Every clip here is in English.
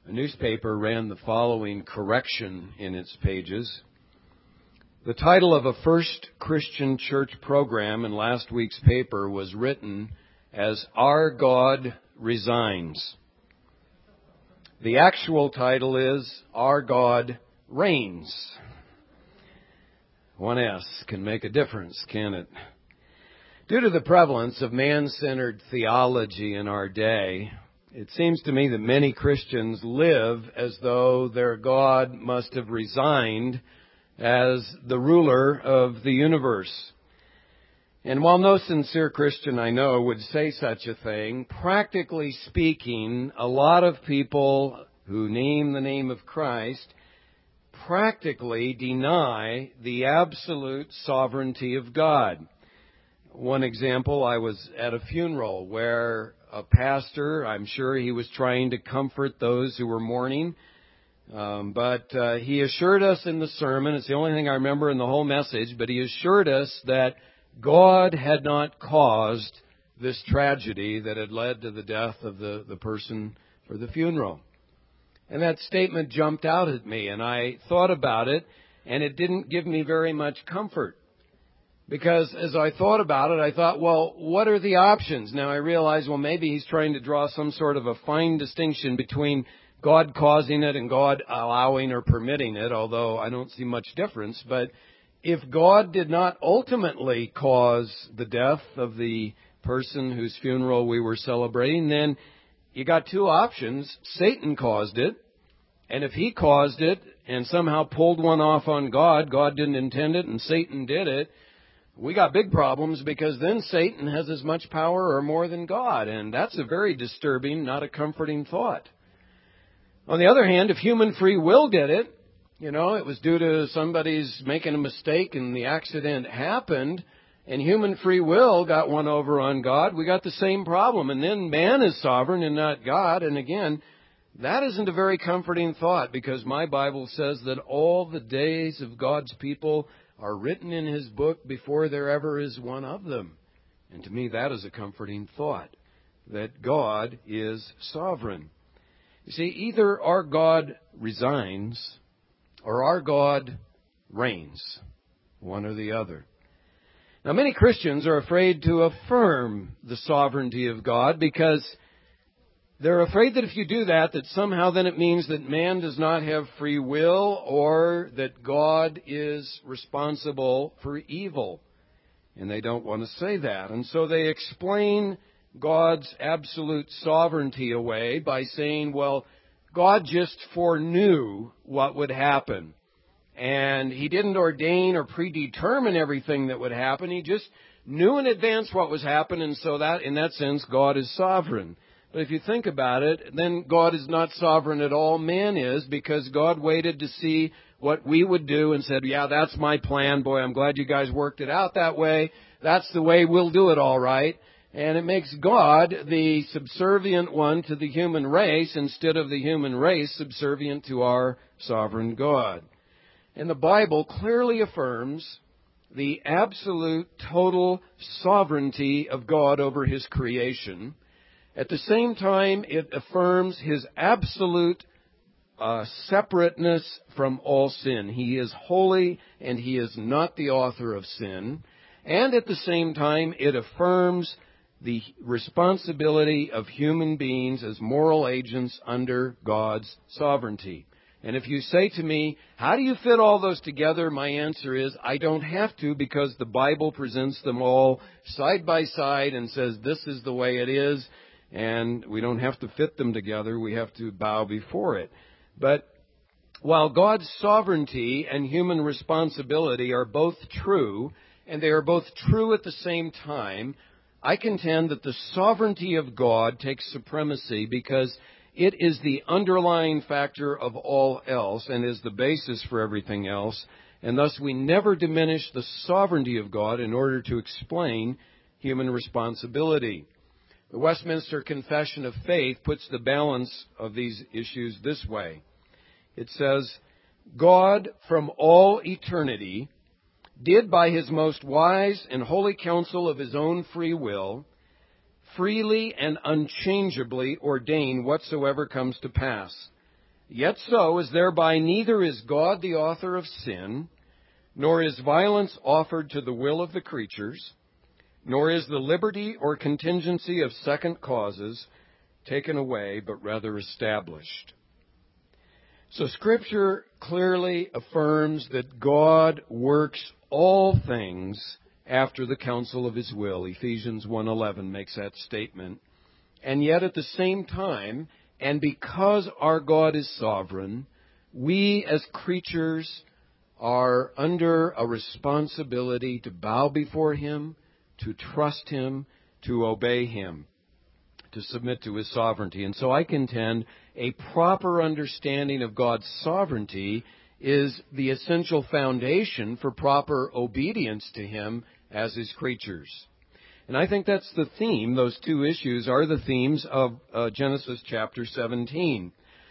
A newspaper ran the following correction in its pages. The title of a First Christian Church program in last week's paper was written as Our God Resigns. The actual title is Our God Reigns. One S can make a difference, can it? Due to the prevalence of man-centered theology in our day, it seems to me that many Christians live as though their God must have resigned as the ruler of the universe. And while no sincere Christian I know would say such a thing, practically speaking, a lot of people who name the name of Christ practically deny the absolute sovereignty of God. One example, I was at a funeral where a pastor, I'm sure he was trying to comfort those who were mourning, but he assured us in the sermon, it's the only thing I remember in the whole message, but he assured us that God had not caused this tragedy that had led to the death of the person for the funeral. And that statement jumped out at me, and I thought about it, and it didn't give me very much comfort. Because as I thought about it, I thought, well, what are the options? Now I realize, well, maybe he's trying to draw some sort of a fine distinction between God causing it and God allowing or permitting it, although I don't see much difference. But if God did not ultimately cause the death of the person whose funeral we were celebrating, then you got two options. Satan caused it, and if he caused it and somehow pulled one off on God, God didn't intend it and Satan did it, we got big problems, because then Satan has as much power or more than God, and that's a very disturbing, not a comforting thought. On the other hand, if human free will did it, it was due to somebody's making a mistake and the accident happened, and human free will got one over on God, we got the same problem. And then man is sovereign and not God, and again, that isn't a very comforting thought, because my Bible says that all the days of God's people are written in His book before there ever is one of them. And to me, that is a comforting thought, that God is sovereign. You see, either our God resigns or our God reigns, one or the other. Now, many Christians are afraid to affirm the sovereignty of God because they're afraid that if you do that somehow then it means that man does not have free will, or that God is responsible for evil. And they don't want to say that. And so they explain God's absolute sovereignty away by saying, well, God just foreknew what would happen. And He didn't ordain or predetermine everything that would happen. He just knew in advance what was happening, and so that, in that sense, God is sovereign. But if you think about it, then God is not sovereign at all. Man is, because God waited to see what we would do and said, yeah, that's my plan. Boy, I'm glad you guys worked it out that way. That's the way we'll do it, all right. And it makes God the subservient one to the human race instead of the human race subservient to our sovereign God. And the Bible clearly affirms the absolute total sovereignty of God over His creation. At the same time, it affirms His absolute separateness from all sin. He is holy, and He is not the author of sin. And at the same time, it affirms the responsibility of human beings as moral agents under God's sovereignty. And if you say to me, how do you fit all those together? My answer is, I don't have to, because the Bible presents them all side by side and says this is the way it is. And we don't have to fit them together. We have to bow before it. But while God's sovereignty and human responsibility are both true, and they are both true at the same time, I contend that the sovereignty of God takes supremacy because it is the underlying factor of all else and is the basis for everything else. And thus we never diminish the sovereignty of God in order to explain human responsibility. The Westminster Confession of Faith puts the balance of these issues this way. It says, God from all eternity did by His most wise and holy counsel of His own free will freely and unchangeably ordain whatsoever comes to pass, Yet so, as thereby neither is God the author of sin, nor is violence offered to the will of the creatures, nor is the liberty or contingency of second causes taken away, but rather established. So Scripture clearly affirms that God works all things after the counsel of His will. Ephesians 1:11 makes that statement. And yet at the same time, and because our God is sovereign, we as creatures are under a responsibility to bow before Him, to trust Him, to obey Him, to submit to His sovereignty. And so I contend a proper understanding of God's sovereignty is the essential foundation for proper obedience to Him as His creatures. And I think that's the theme. Those two issues are the themes of Genesis chapter 17.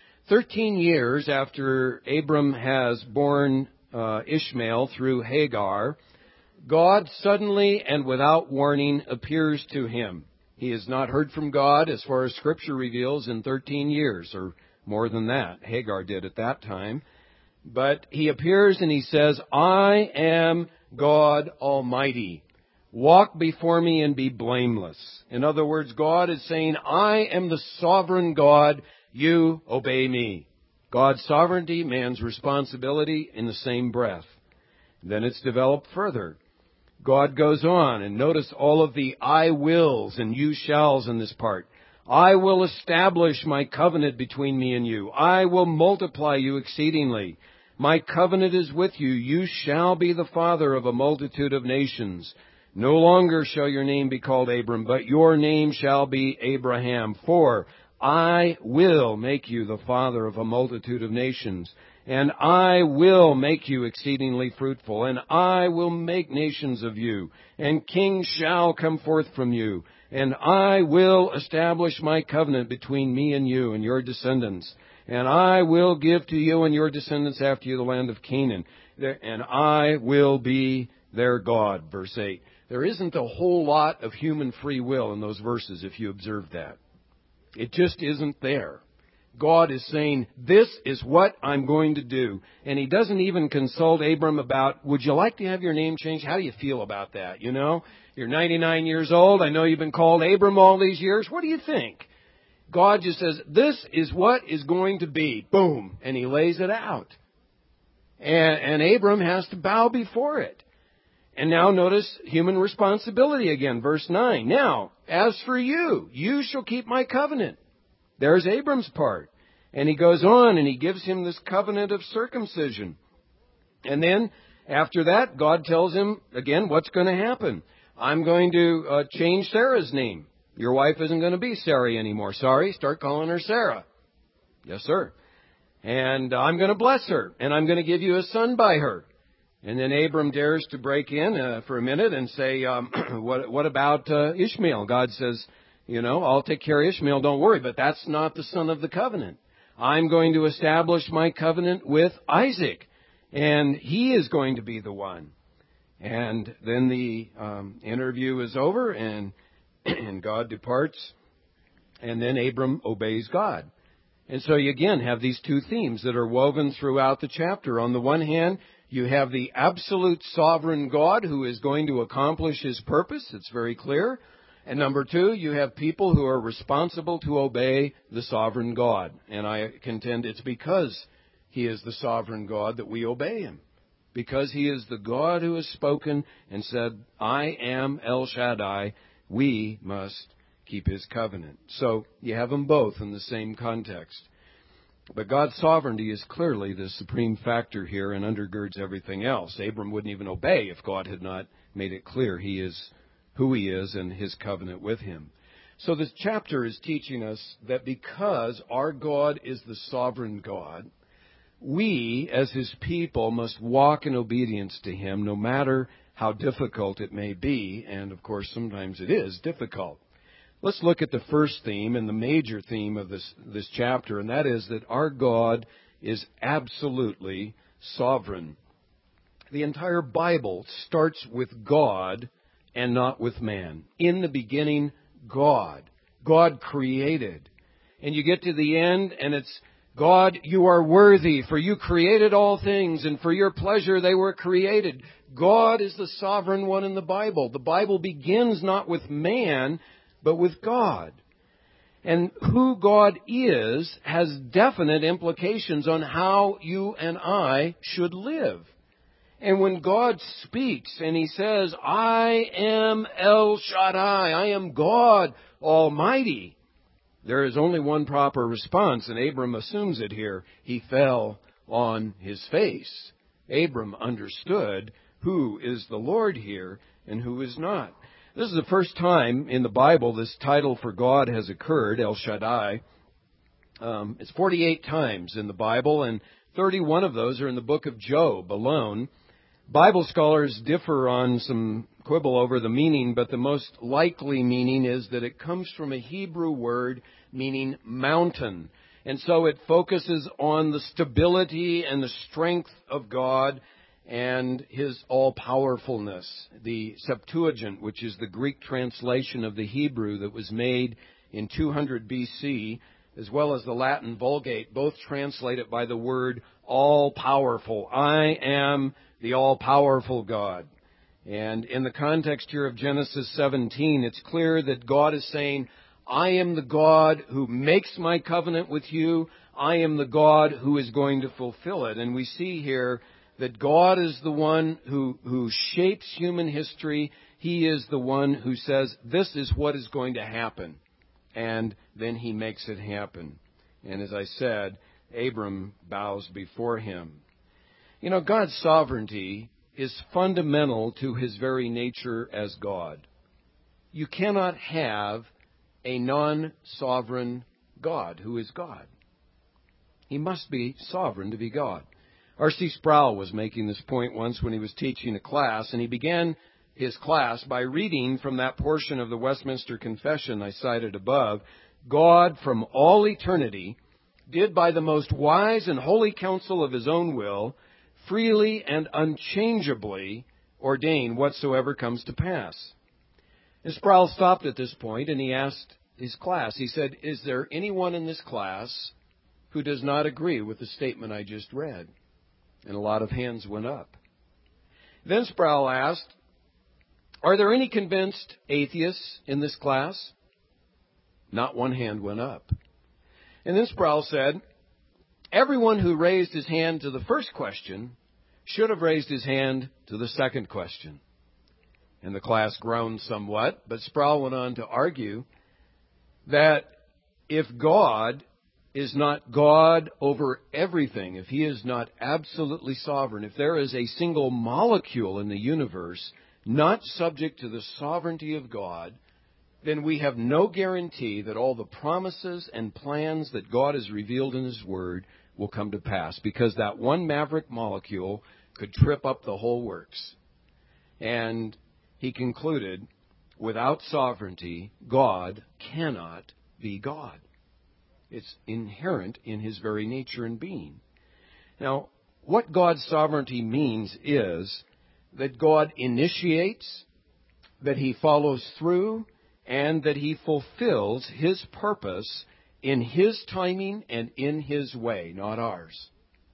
13 years after Abram has borne Ishmael through Hagar, God suddenly and without warning appears to him. He has not heard from God, as far as Scripture reveals, in 13 years, or more than that. Hagar did at that time. But He appears and He says, I am God Almighty. Walk before me and be blameless. In other words, God is saying, I am the sovereign God. You obey me. God's sovereignty, man's responsibility in the same breath. Then it's developed further. God goes on, and notice all of the I wills and you shalls in this part. I will establish my covenant between me and you. I will multiply you exceedingly. My covenant is with you. You shall be the father of a multitude of nations. No longer shall your name be called Abram, but your name shall be Abraham. For I will make you the father of a multitude of nations. And I will make you exceedingly fruitful, and I will make nations of you, and kings shall come forth from you. And I will establish my covenant between me and you and your descendants. And I will give to you and your descendants after you the land of Canaan. And I will be their God. Verse 8. There isn't a whole lot of human free will in those verses, if you observe that. It just isn't there. God is saying, this is what I'm going to do. And He doesn't even consult Abram about, would you like to have your name changed? How do you feel about that? You know, you're 99 years old. I know you've been called Abram all these years. What do you think? God just says, this is what is going to be. Boom. And He lays it out. And Abram has to bow before it. And now notice human responsibility again. Verse 9. Now, as for you, you shall keep my covenant. There's Abram's part. And he goes on and He gives him this covenant of circumcision. And then after that, God tells him again what's going to happen. I'm going to change Sarah's name. Your wife isn't going to be Sarai anymore. Sorry, start calling her Sarah. Yes, sir. And I'm going to bless her. And I'm going to give you a son by her. And then Abram dares to break in for a minute and say, what about Ishmael? God says, you know, I'll take care of Ishmael, don't worry, but that's not the son of the covenant. I'm going to establish my covenant with Isaac, and he is going to be the one. And then the interview is over, and God departs, and then Abram obeys God. And so you again have these two themes that are woven throughout the chapter. On the one hand, you have the absolute sovereign God who is going to accomplish His purpose. It's very clear. And number two, you have people who are responsible to obey the sovereign God. And I contend it's because He is the sovereign God that we obey Him. Because He is the God who has spoken and said, I am El Shaddai, we must keep His covenant. So you have them both in the same context. But God's sovereignty is clearly the supreme factor here and undergirds everything else. Abram wouldn't even obey if God had not made it clear He is who He is and His covenant with Him. So this chapter is teaching us that because our God is the sovereign God, we as His people must walk in obedience to Him no matter how difficult it may be. And of course, sometimes it is difficult. Let's look at the first theme and the major theme of this chapter, and that is that our God is absolutely sovereign. The entire Bible starts with God and not with man. In the beginning, God. God created. And you get to the end, and it's God, you are worthy, for you created all things, and for your pleasure they were created. God is the sovereign one in the Bible. The Bible begins not with man, but with God. And who God is has definite implications on how you and I should live. And when God speaks and He says, I am El Shaddai, I am God Almighty, there is only one proper response, and Abram assumes it here. He fell on his face. Abram understood who is the Lord here and who is not. This is the first time in the Bible this title for God has occurred, El Shaddai. It's 48 times in the Bible, and 31 of those are in the book of Job alone. Bible scholars differ on some quibble over the meaning, but the most likely meaning is that it comes from a Hebrew word meaning mountain. And so it focuses on the stability and the strength of God and His all-powerfulness. The Septuagint, which is the Greek translation of the Hebrew that was made in 200 BC, as well as the Latin Vulgate, both translate it by the word all-powerful. I am the all-powerful God. And in the context here of Genesis 17, it's clear that God is saying, I am the God who makes my covenant with you. I am the God who is going to fulfill it. And we see here that God is the one who shapes human history. He is the one who says, this is what is going to happen. And then He makes it happen. And as I said, Abram bows before Him. You know, God's sovereignty is fundamental to His very nature as God. You cannot have a non-sovereign God who is God. He must be sovereign to be God. R.C. Sproul was making this point once when he was teaching a class, and he began his class by reading from that portion of the Westminster Confession I cited above. God from all eternity did by the most wise and holy counsel of His own will freely and unchangeably ordain whatsoever comes to pass. And Sproul stopped at this point and he asked his class, he said, is there anyone in this class who does not agree with the statement I just read? And a lot of hands went up. Then Sproul asked, are there any convinced atheists in this class? Not one hand went up. And then Sproul said, everyone who raised his hand to the first question should have raised his hand to the second question. And the class groaned somewhat, but Sproul went on to argue that if God is not God over everything, if He is not absolutely sovereign, if there is a single molecule in the universe not subject to the sovereignty of God, then we have no guarantee that all the promises and plans that God has revealed in His Word will come to pass, because that one maverick molecule could trip up the whole works. And he concluded, without sovereignty, God cannot be God. It's inherent in His very nature and being. Now, what God's sovereignty means is that God initiates, that He follows through, and that He fulfills His purpose in His timing and in His way, not ours.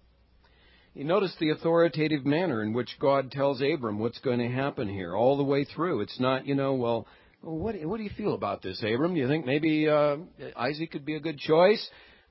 You notice the authoritative manner in which God tells Abram what's going to happen here all the way through. It's not, well, what do you feel about this, Abram? You think maybe Isaac could be a good choice?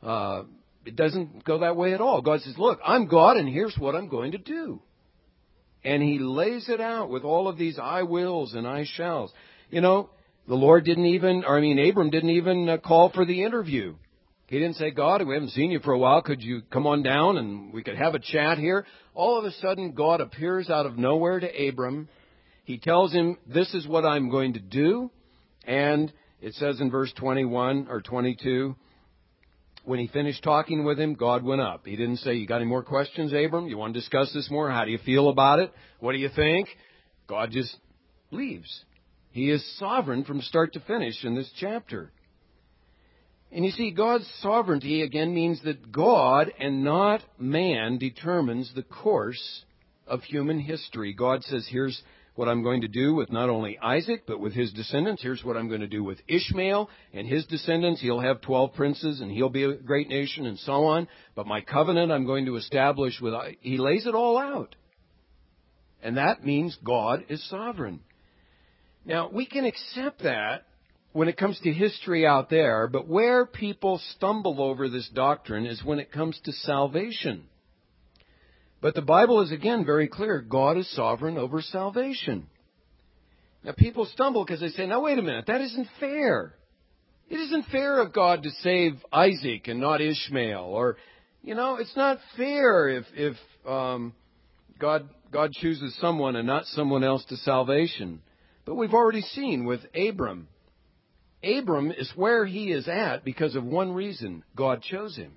It doesn't go that way at all. God says, look, I'm God, and here's what I'm going to do. And He lays it out with all of these I wills and I shalls. The Lord Abram didn't even call for the interview. He didn't say, God, we haven't seen you for a while. Could you come on down and we could have a chat here? All of a sudden, God appears out of nowhere to Abram. He tells him, this is what I'm going to do. And it says in verse 21 or 22, when He finished talking with him, God went up. He didn't say, you got any more questions, Abram? You want to discuss this more? How do you feel about it? What do you think? God just leaves. He is sovereign from start to finish in this chapter. And you see, God's sovereignty, again, means that God and not man determines the course of human history. God says, here's what I'm going to do with not only Isaac, but with his descendants. Here's what I'm going to do with Ishmael and his descendants. He'll have 12 princes, and he'll be a great nation, and so on. But my covenant I'm going to establish with... He lays it all out. And that means God is sovereign. Now, we can accept that when it comes to history out there, but where people stumble over this doctrine is when it comes to salvation. But the Bible is, again, very clear. God is sovereign over salvation. Now, people stumble because they say, now, wait a minute, that isn't fair. It isn't fair of God to save Isaac and not Ishmael. Or, it's not fair if God chooses someone and not someone else to salvation. But we've already seen with Abram. Abram is where he is at because of one reason. God chose him.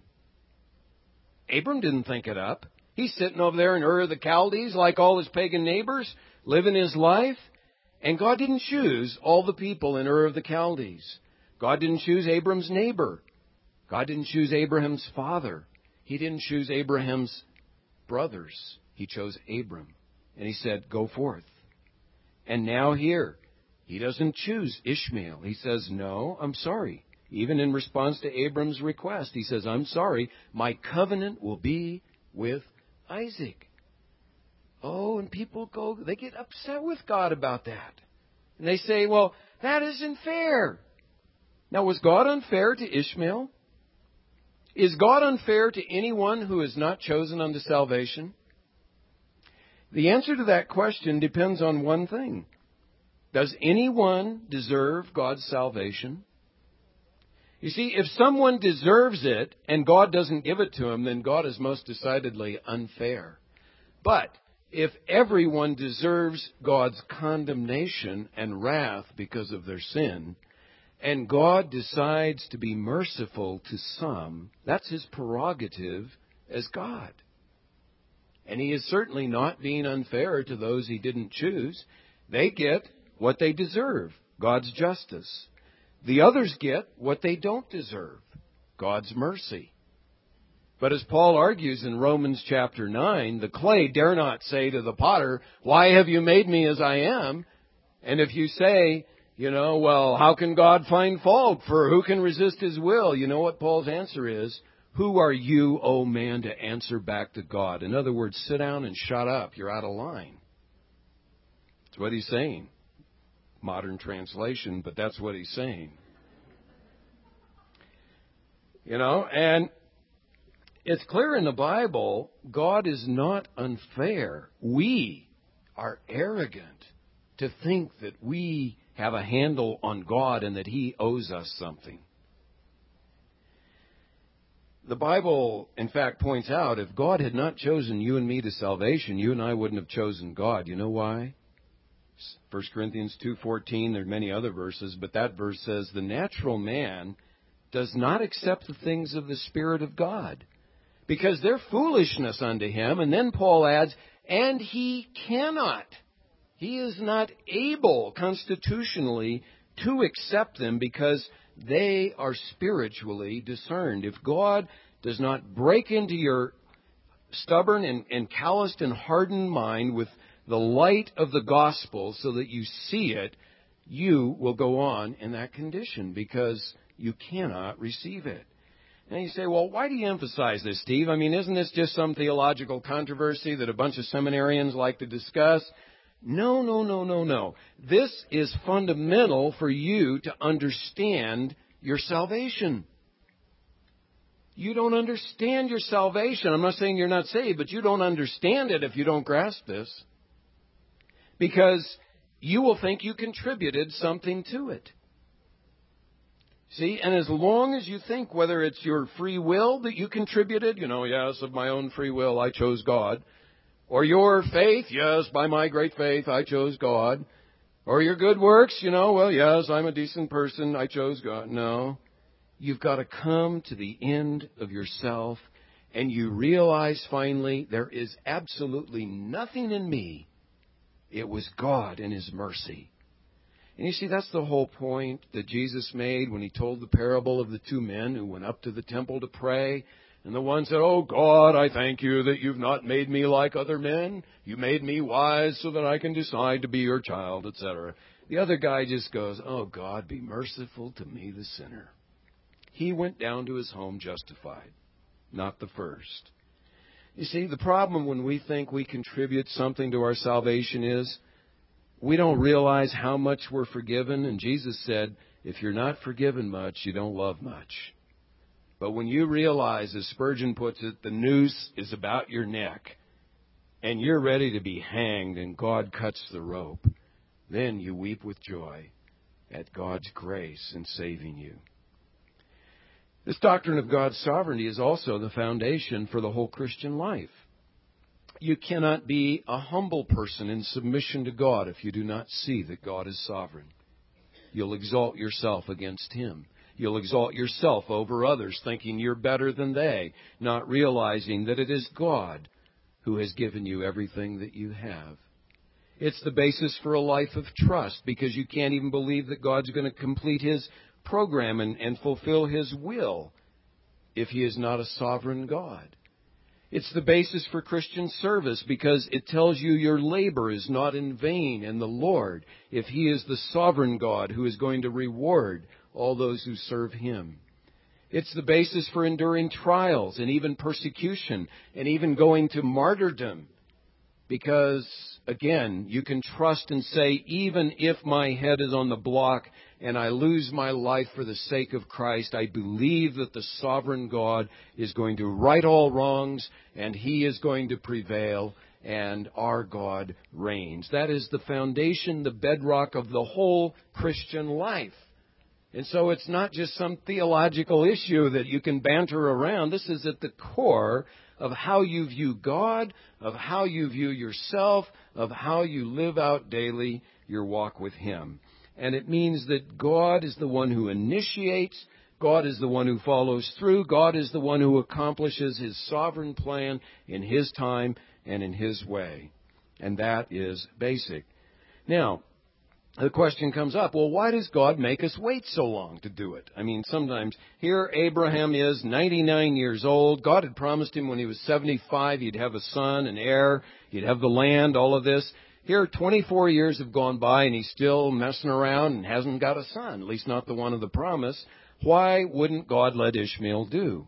Abram didn't think it up. He's sitting over there in Ur of the Chaldees like all his pagan neighbors, living his life. And God didn't choose all the people in Ur of the Chaldees. God didn't choose Abram's neighbor. God didn't choose Abraham's father. He didn't choose Abraham's brothers. He chose Abram. And he said, go forth. And now here, he doesn't choose Ishmael. He says, no, I'm sorry. Even in response to Abram's request, he says, I'm sorry, my covenant will be with Isaac. Oh, and people they get upset with God about that. And they say, well, that isn't fair. Now, was God unfair to Ishmael? Is God unfair to anyone who is not chosen unto salvation? The answer to that question depends on one thing. Does anyone deserve God's salvation? You see, if someone deserves it and God doesn't give it to him, then God is most decidedly unfair. But if everyone deserves God's condemnation and wrath because of their sin, and God decides to be merciful to some, that's his prerogative as God. And he is certainly not being unfair to those he didn't choose. They get what they deserve, God's justice. The others get what they don't deserve, God's mercy. But as Paul argues in Romans chapter 9, the clay dare not say to the potter, why have you made me as I am? And if you say, well, how can God find fault? For who can resist his will? You know what Paul's answer is? Who are you, O man, to answer back to God? In other words, sit down and shut up. You're out of line. That's what he's saying. Modern translation, but that's what he's saying. And it's clear in the Bible, God is not unfair. We are arrogant to think that we have a handle on God and that he owes us something. The Bible, in fact, points out if God had not chosen you and me to salvation, you and I wouldn't have chosen God. You know why? 1 Corinthians 2:14, there are many other verses, but that verse says, the natural man does not accept the things of the Spirit of God, because they're foolishness unto him. And then Paul adds, and he cannot. He is not able constitutionally to accept them because they are spiritually discerned. If God does not break into your stubborn and calloused and hardened mind with the light of the gospel so that you see it, you will go on in that condition because you cannot receive it. And you say, well, why do you emphasize this, Steve? I mean, isn't this just some theological controversy that a bunch of seminarians like to discuss? No. This is fundamental for you to understand your salvation. You don't understand your salvation. I'm not saying you're not saved, but you don't understand it if you don't grasp this. Because you will think you contributed something to it. See, and as long as you think whether it's your free will that you contributed, yes, of my own free will I chose God. Or your faith, yes, by my great faith I chose God. Or your good works, well, yes, I'm a decent person, I chose God. No, you've got to come to the end of yourself and you realize finally there is absolutely nothing in me. It was God and his mercy. And you see, that's the whole point that Jesus made when he told the parable of the two men who went up to the temple to pray. And the one said, "Oh God, I thank you that you've not made me like other men. You made me wise so that I can decide to be your child," etc. The other guy just goes, "Oh God, be merciful to me, the sinner." He went down to his home justified, not the first. You see, the problem when we think we contribute something to our salvation is we don't realize how much we're forgiven. And Jesus said, if you're not forgiven much, you don't love much. But when you realize, as Spurgeon puts it, the noose is about your neck and you're ready to be hanged and God cuts the rope, then you weep with joy at God's grace in saving you. This doctrine of God's sovereignty is also the foundation for the whole Christian life. You cannot be a humble person in submission to God if you do not see that God is sovereign. You'll exalt yourself against Him. You'll exalt yourself over others, thinking you're better than they, not realizing that it is God who has given you everything that you have. It's the basis for a life of trust, because you can't even believe that God's going to complete His program and fulfill His will if He is not a sovereign God. It's the basis for Christian service, because it tells you your labor is not in vain in the Lord if He is the sovereign God who is going to reward all those who serve Him. It's the basis for enduring trials and even persecution and even going to martyrdom, because, again, you can trust and say, even if my head is on the block and I lose my life for the sake of Christ, I believe that the sovereign God is going to right all wrongs and He is going to prevail and our God reigns. That is the foundation, the bedrock of the whole Christian life. And so it's not just some theological issue that you can banter around. This is at the core of how you view God, of how you view yourself, of how you live out daily your walk with Him. And it means that God is the one who initiates, God is the one who follows through, God is the one who accomplishes His sovereign plan in His time and in His way. And that is basic. Now, the question comes up, well, why does God make us wait so long to do it? I mean, sometimes here Abraham is 99 years old. God had promised him when he was 75 he'd have a son, an heir, he'd have the land, all of this. Here 24 years have gone by and he's still messing around and hasn't got a son, at least not the one of the promise. Why wouldn't God let Ishmael do?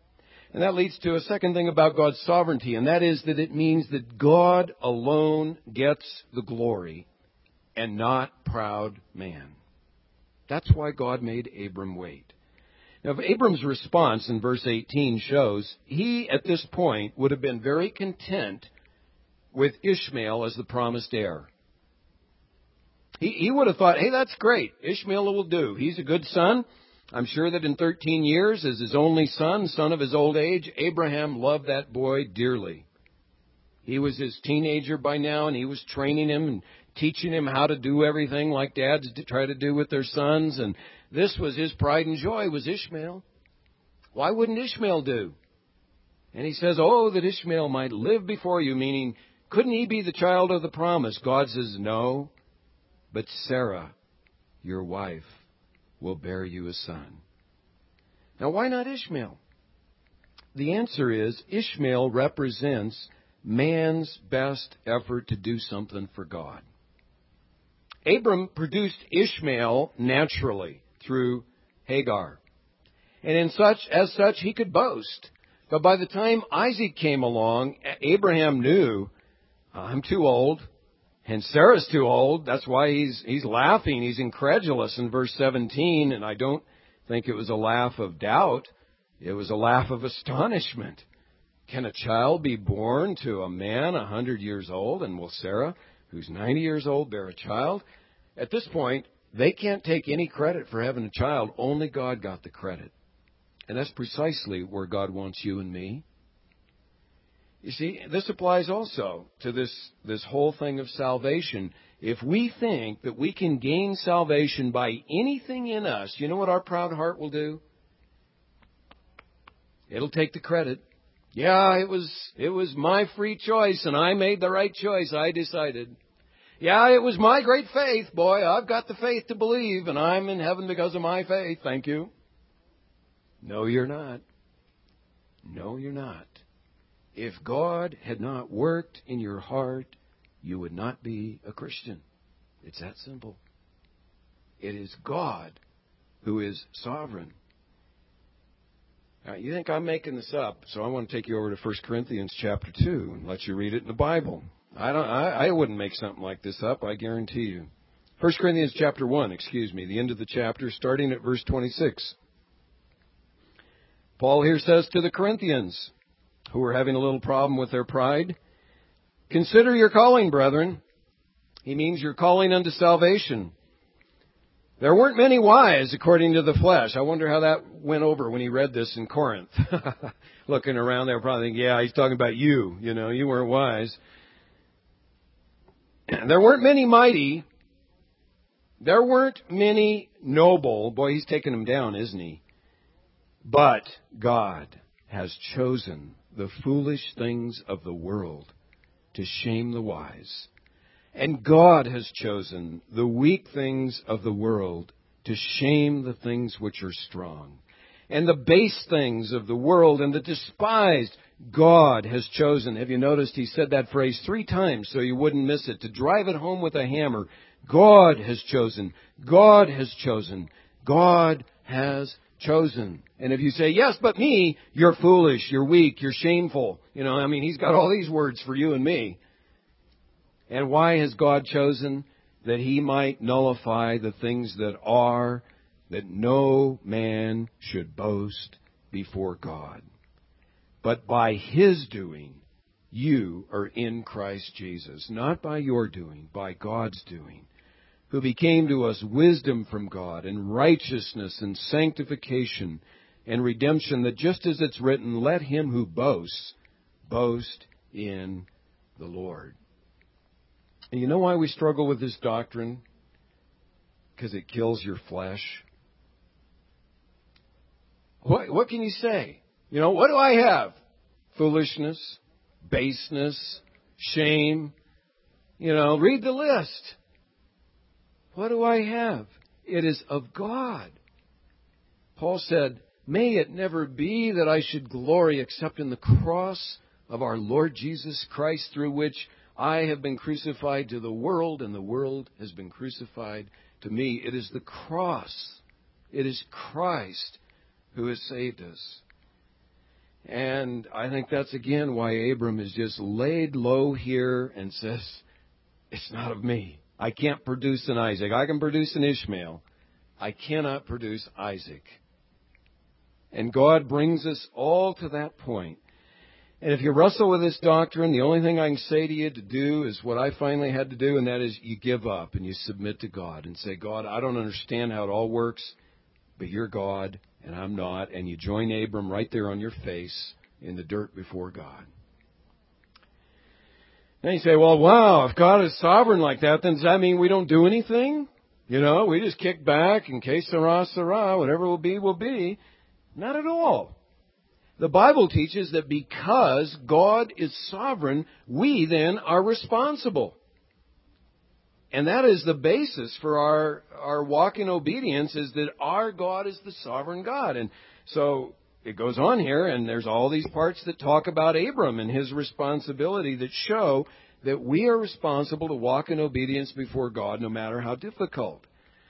And that leads to a second thing about God's sovereignty, and that is that it means that God alone gets the glory and not proud man. That's why God made Abram wait. Now, Abram's response in verse 18 shows he, at this point, would have been very content with Ishmael as the promised heir. He would have thought, hey, that's great. Ishmael will do. He's a good son. I'm sure that in 13 years, as his only son, son of his old age, Abraham loved that boy dearly. He was his teenager by now, and he was training him and teaching him how to do everything like dads try to do with their sons. And this was his pride and joy, was Ishmael. Why wouldn't Ishmael do? And he says, oh, that Ishmael might live before you, meaning, couldn't he be the child of the promise? God says, no, but Sarah, your wife, will bear you a son. Now, why not Ishmael? The answer is Ishmael represents man's best effort to do something for God. Abram produced Ishmael naturally through Hagar. And as such, he could boast. But by the time Isaac came along, Abraham knew, I'm too old, and Sarah's too old. That's why he's laughing. He's incredulous in verse 17, and I don't think it was a laugh of doubt. It was a laugh of astonishment. Can a child be born to a man 100 years old, and will Sarah, who's 90 years old, bear a child? At this point, they can't take any credit for having a child. Only God got the credit. And that's precisely where God wants you and me. You see, this applies also to this whole thing of salvation. If we think that we can gain salvation by anything in us, you know what our proud heart will do? It'll take the credit. Yeah, it was my free choice, and I made the right choice. I decided. Yeah, it was my great faith. Boy, I've got the faith to believe, and I'm in heaven because of my faith. Thank you. No, you're not. No, you're not. If God had not worked in your heart, you would not be a Christian. It's that simple. It is God who is sovereign. Now, you think I'm making this up, so I want to take you over to 1 Corinthians chapter 2 and let you read it in the Bible. I wouldn't make something like this up, I guarantee you. 1 Corinthians chapter 1, the end of the chapter, starting at verse 26. Paul here says to the Corinthians, who are having a little problem with their pride, "Consider your calling, brethren." He means your calling unto salvation. "There weren't many wise according to the flesh." I wonder how that went over when he read this in Corinth. Looking around, they were probably thinking, yeah, he's talking about you. You weren't wise. "There weren't many mighty. There weren't many noble." Boy, he's taking them down, isn't he? "But God has chosen the foolish things of the world to shame the wise. And God has chosen the weak things of the world to shame the things which are strong. And the base things of the world and the despised, God has chosen." Have you noticed he said that phrase 3 times so you wouldn't miss it, to drive it home with a hammer? God has chosen. God has chosen. God has chosen. And if you say, "Yes, but me," you're foolish, you're weak, you're shameful. He's got all these words for you and me. And why has God chosen? That he might nullify the things that are, that no man should boast before God. But by his doing, you are in Christ Jesus. Not by your doing, by God's doing. Who became to us wisdom from God and righteousness and sanctification and redemption, that just as it's written, let him who boasts, boast in the Lord. And you know why we struggle with this doctrine? Because it kills your flesh. What can you say? What do I have? Foolishness, baseness, shame. Read the list. What do I have? It is of God. Paul said, "May it never be that I should glory except in the cross of our Lord Jesus Christ, through which I have been crucified to the world, and the world has been crucified to me." It is the cross. It is Christ who has saved us. And I think that's again why Abram is just laid low here and says, it's not of me. I can't produce an Isaac. I can produce an Ishmael. I cannot produce Isaac. And God brings us all to that point. And if you wrestle with this doctrine, the only thing I can say to you to do is what I finally had to do, and that is you give up and you submit to God and say, "God, I don't understand how it all works, but you're God and I'm not." And you join Abram right there on your face in the dirt before God. Now you say, "Well, wow, if God is sovereign like that, then does that mean we don't do anything? We just kick back and que sera, sera, whatever will be, will be." Not at all. The Bible teaches that because God is sovereign, we then are responsible. And that is the basis for our walk in obedience, is that our God is the sovereign God. And so it goes on here, and there's all these parts that talk about Abram and his responsibility that show that we are responsible to walk in obedience before God no matter how difficult.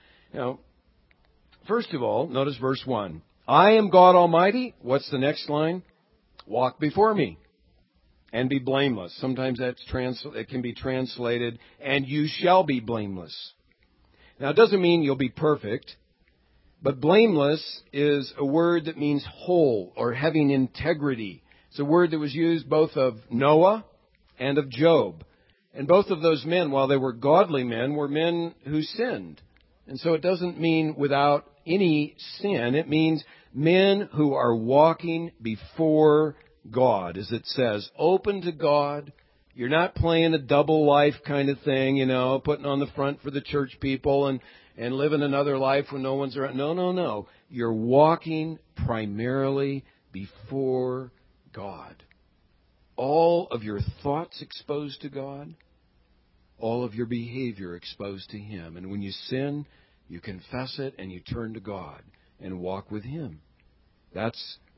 First of all, notice verse 1. "I am God Almighty." What's the next line? "Walk before me and be blameless." Sometimes it can be translated, "and you shall be blameless." Now, it doesn't mean you'll be perfect, but blameless is a word that means whole or having integrity. It's a word that was used both of Noah and of Job. And both of those men, while they were godly men, were men who sinned. And so it doesn't mean without any sin. It means men who are walking before God, as it says, open to God. You're not playing a double life kind of thing, putting on the front for the church people and living another life when no one's around. No. You're walking primarily before God. All of your thoughts exposed to God. All of your behavior exposed to Him. And when you sin, you confess it and you turn to God and walk with Him. That's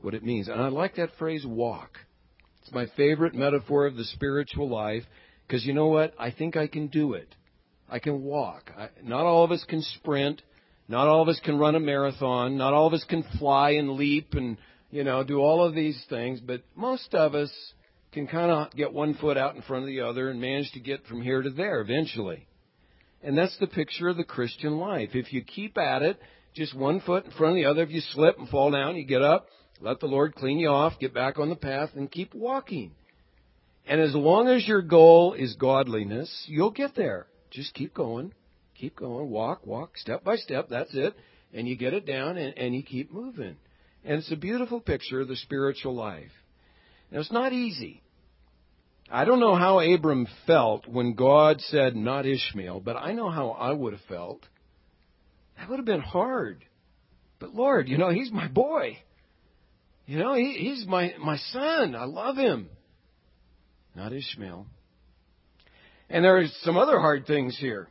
what it means. And I like that phrase, walk. It's my favorite metaphor of the spiritual life, because you know what? I think I can do it. I can walk. Not all of us can sprint. Not all of us can run a marathon. Not all of us can fly and leap and, do all of these things. But most of us can kind of get one foot out in front of the other and manage to get from here to there eventually. And that's the picture of the Christian life. If you keep at it, just one foot in front of the other, if you slip and fall down, you get up, let the Lord clean you off, get back on the path, and keep walking. And as long as your goal is godliness, you'll get there. Just keep going, walk, step by step, that's it. And you get it down and you keep moving. And it's a beautiful picture of the spiritual life. Now, it's not easy. I don't know how Abram felt when God said, not Ishmael, but I know how I would have felt. That would have been hard. But Lord, he's my boy. He's my son. I love him. Not Ishmael. And there are some other hard things here.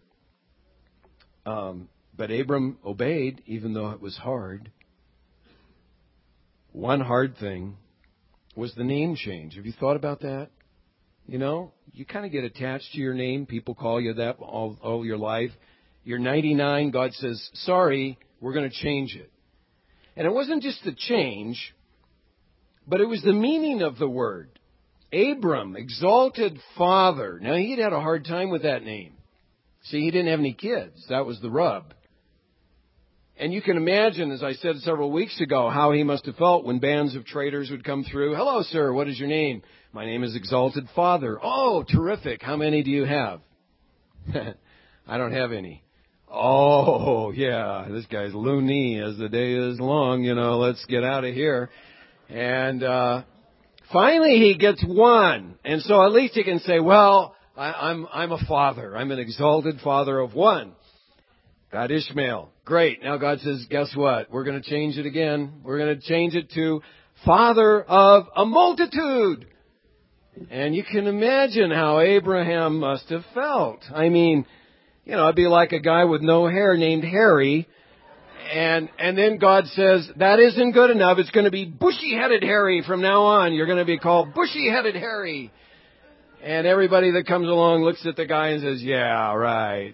But Abram obeyed, even though it was hard. One hard thing was the name change. Have you thought about that? You kind of get attached to your name. People call you that all your life. You're 99. God says, sorry, we're going to change it. And it wasn't just the change, but it was the meaning of the word. Abram, exalted father. Now, he'd had a hard time with that name. See, he didn't have any kids. That was the rub. And you can imagine, as I said several weeks ago, how he must have felt when bands of traders would come through. Hello, sir. What is your name? My name is Exalted Father. Oh, terrific. How many do you have? I don't have any. Oh, yeah. This guy's loony as the day is long. Let's get out of here. And finally, he gets one. And so at least he can say, well, I'm a father. I'm an exalted father of one. Got Ishmael. Great. Now God says, guess what? We're going to change it again. We're going to change it to father of a multitude. And you can imagine how Abraham must have felt. I mean, it'd be like a guy with no hair named Harry. And then God says, that isn't good enough. It's going to be bushy-headed Harry from now on. You're going to be called bushy-headed Harry. And everybody that comes along looks at the guy and says, yeah, right,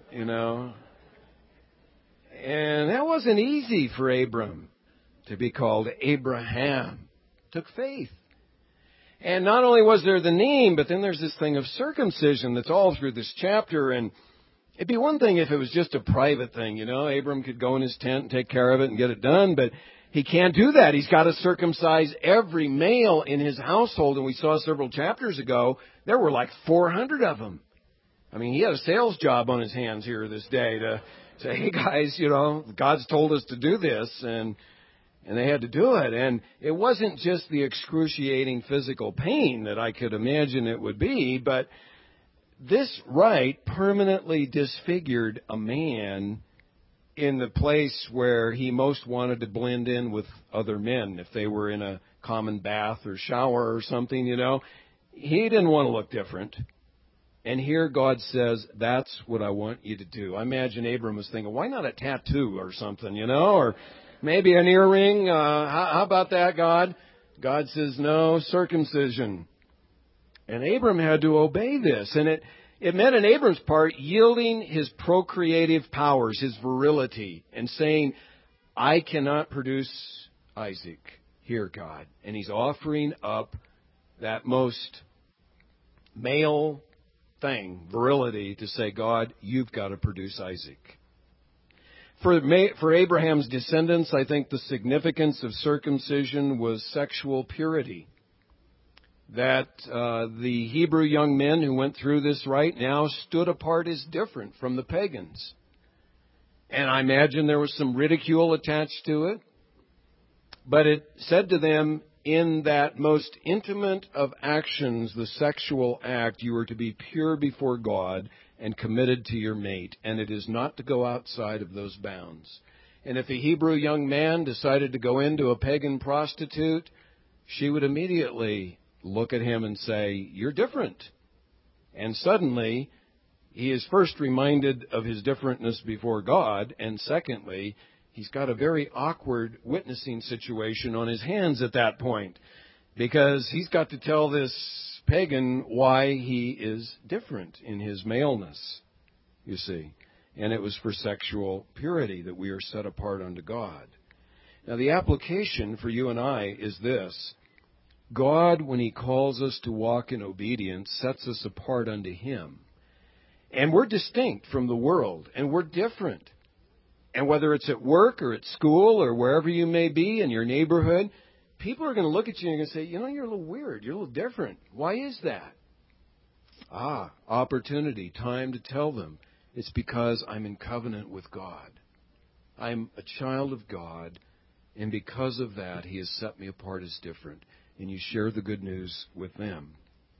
And that wasn't easy for Abram to be called Abraham. It took faith. And not only was there the name, but then there's this thing of circumcision that's all through this chapter. And it'd be one thing if it was just a private thing, Abram could go in his tent and take care of it and get it done, but he can't do that. He's got to circumcise every male in his household. And we saw several chapters ago, there were like 400 of them. I mean, he had a sales job on his hands here this day to say, hey guys, God's told us to do this, and they had to do it. And it wasn't just the excruciating physical pain that I could imagine it would be, but this rite permanently disfigured a man in the place where he most wanted to blend in with other men. If they were in a common bath or shower or something, he didn't want to look different. And here God says, that's what I want you to do. I imagine Abram was thinking, why not a tattoo or something, or maybe an earring? How about that, God? God says, no, circumcision. And Abram had to obey this. And it meant on Abram's part yielding his procreative powers, his virility, and saying, I cannot produce Isaac. Here, God. And he's offering up that most male thing, virility, to say, God, you've got to produce Isaac. For Abraham's descendants, I think the significance of circumcision was sexual purity. That the Hebrew young men who went through this rite now stood apart as different from the pagans. And I imagine there was some ridicule attached to it. But it said to them, in that most intimate of actions, the sexual act, you are to be pure before God and committed to your mate. And it is not to go outside of those bounds. And if a Hebrew young man decided to go into a pagan prostitute, she would immediately look at him and say, you're different. And suddenly, he is first reminded of his differentness before God, and secondly, he's got a very awkward witnessing situation on his hands at that point, because he's got to tell this pagan why he is different in his maleness, you see. And it was for sexual purity that we are set apart unto God. Now, the application for you and I is this. God, when he calls us to walk in obedience, sets us apart unto him. And we're distinct from the world, and we're different. And whether it's at work or at school or wherever you may be in your neighborhood, people are going to look at you and say, you know, you're a little weird. You're a little different. Why is that? Opportunity, time to tell them. It's because I'm in covenant with God. I'm a child of God, and because of that, he has set me apart as different. And you share the good news with them.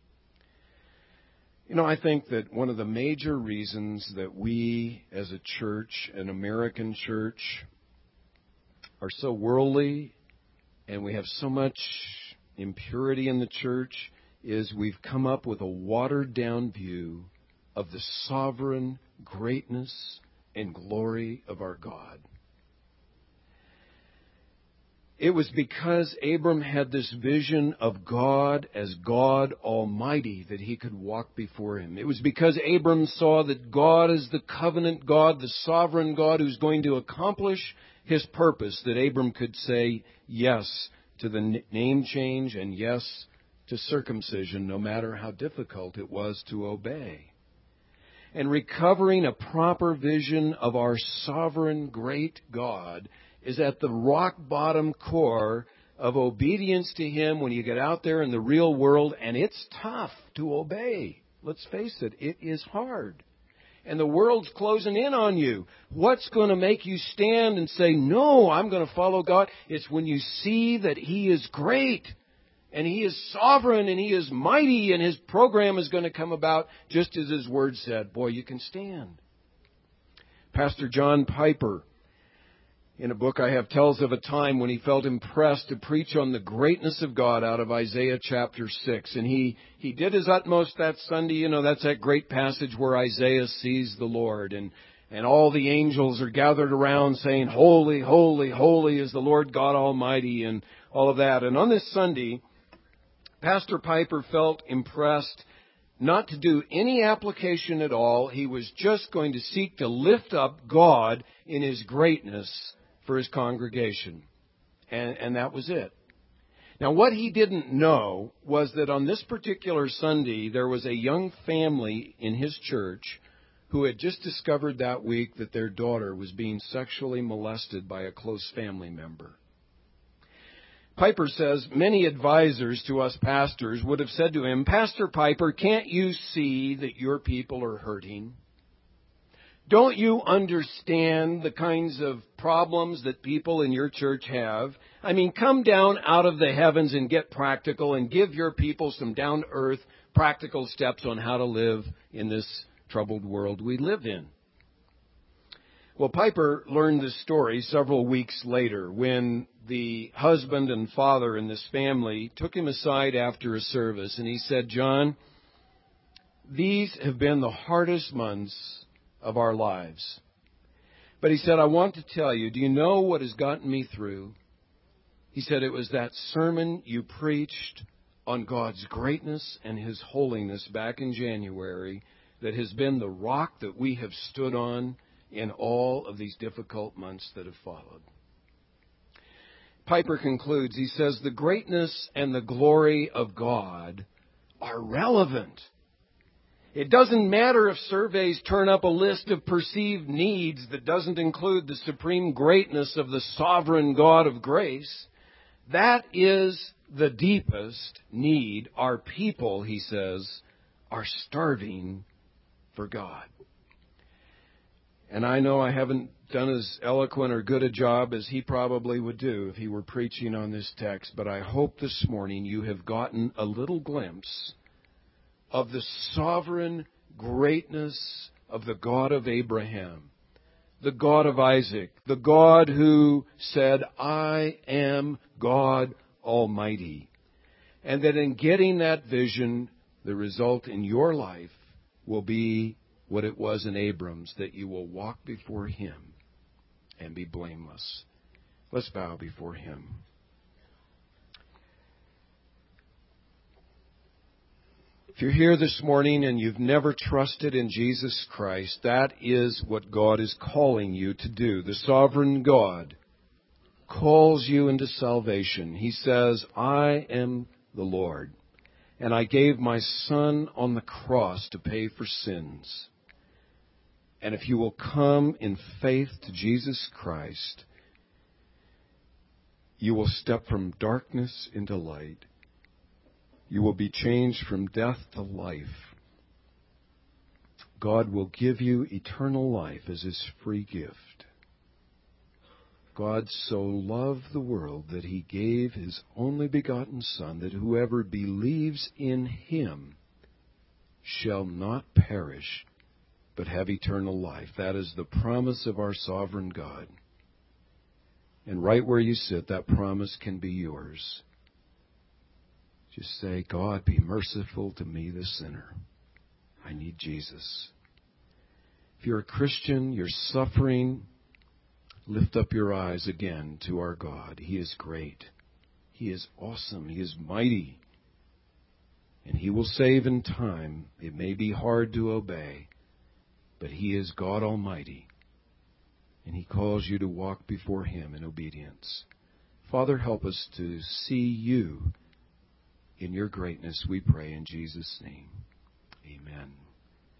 You know, I think that one of the major reasons that we as a church, an American church, are so worldly and we have so much impurity in the church is we've come up with a watered-down view of the sovereign greatness and glory of our God. It was because Abram had this vision of God as God Almighty that he could walk before him. It was because Abram saw that God is the covenant God, the sovereign God who's going to accomplish his purpose, that Abram could say yes to the name change and yes to circumcision, no matter how difficult it was to obey. And recovering a proper vision of our sovereign great God is at the rock-bottom core of obedience to him when you get out there in the real world, and it's tough to obey. Let's face it, it is hard. And the world's closing in on you. What's going to make you stand and say, no, I'm going to follow God? It's when you see that he is great, and he is sovereign, and he is mighty, and his program is going to come about just as his word said. Boy, you can stand. Pastor John Piper, in a book I have, tells of a time when he felt impressed to preach on the greatness of God out of Isaiah chapter 6. And he did his utmost that Sunday. You know, that's that great passage where Isaiah sees the Lord. And all the angels are gathered around saying, holy, holy, holy is the Lord God Almighty, and all of that. And on this Sunday, Pastor Piper felt impressed not to do any application at all. He was just going to seek to lift up God in his greatness for his congregation. And that was it. Now, what he didn't know was that on this particular Sunday, there was a young family in his church who had just discovered that week that their daughter was being sexually molested by a close family member. Piper says many advisors to us pastors would have said to him, Pastor Piper, can't you see that your people are hurting? Don't you understand the kinds of problems that people in your church have? I mean, come down out of the heavens and get practical and give your people some down-to-earth practical steps on how to live in this troubled world we live in. Well, Piper learned this story several weeks later when the husband and father in this family took him aside after a service, and he said, John, these have been the hardest months of our lives. But he said, I want to tell you, do you know what has gotten me through? He said, it was that sermon you preached on God's greatness and his holiness back in January that has been the rock that we have stood on in all of these difficult months that have followed. Piper concludes, he says, the greatness and the glory of God are relevant. It doesn't matter if surveys turn up a list of perceived needs that doesn't include the supreme greatness of the sovereign God of grace. That is the deepest need. Our people, he says, are starving for God. And I know I haven't done as eloquent or good a job as he probably would do if he were preaching on this text, but I hope this morning you have gotten a little glimpse of the sovereign greatness of the God of Abraham, the God of Isaac, the God who said, I am God Almighty. And that in getting that vision, the result in your life will be what it was in Abram's, that you will walk before him and be blameless. Let's bow before Him. If you're here this morning and you've never trusted in Jesus Christ, that is what God is calling you to do. The sovereign God calls you into salvation. He says, I am the Lord, and I gave my Son on the cross to pay for sins. And if you will come in faith to Jesus Christ, you will step from darkness into light. You will be changed from death to life. God will give you eternal life as His free gift. God so loved the world that He gave His only begotten Son, that whoever believes in Him shall not perish, but have eternal life. That is the promise of our sovereign God. And right where you sit, that promise can be yours. Just say, God, be merciful to me, the sinner. I need Jesus. If you're a Christian, you're suffering, lift up your eyes again to our God. He is great. He is awesome. He is mighty. And He will save in time. It may be hard to obey, but He is God Almighty. And He calls you to walk before Him in obedience. Father, help us to see You in Your greatness, we pray in Jesus' name. Amen.